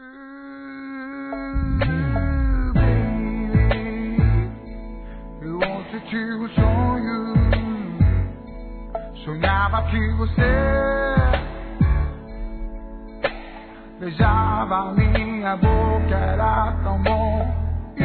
Eu ontem tive um sonho, sonhava que você beijava minha boca, era tão bom.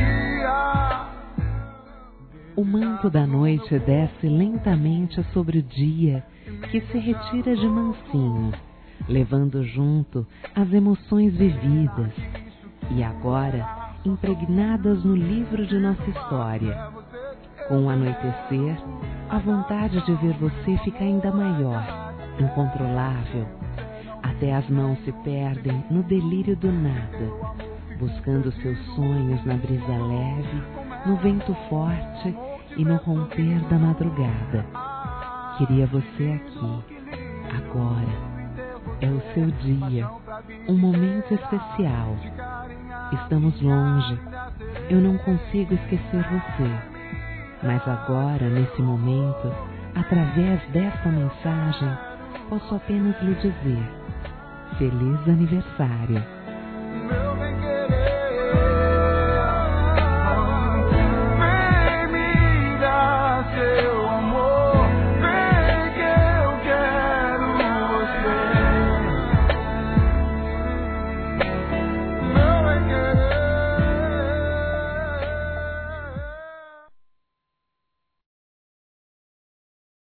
O manto da noite desce lentamente sobre o dia, que se retira de mansinho, levando junto as emoções vividas e agora impregnadas no livro de nossa história. Com o anoitecer, a vontade de ver você fica ainda maior, incontrolável. Até as mãos se perdem no delírio do nada, buscando seus sonhos na brisa leve, no vento forte e no romper da madrugada. Queria você aqui, agora. É o seu dia, um momento especial. Estamos longe, eu não consigo esquecer você. Mas agora, nesse momento, através desta mensagem, posso apenas lhe dizer: Feliz aniversário!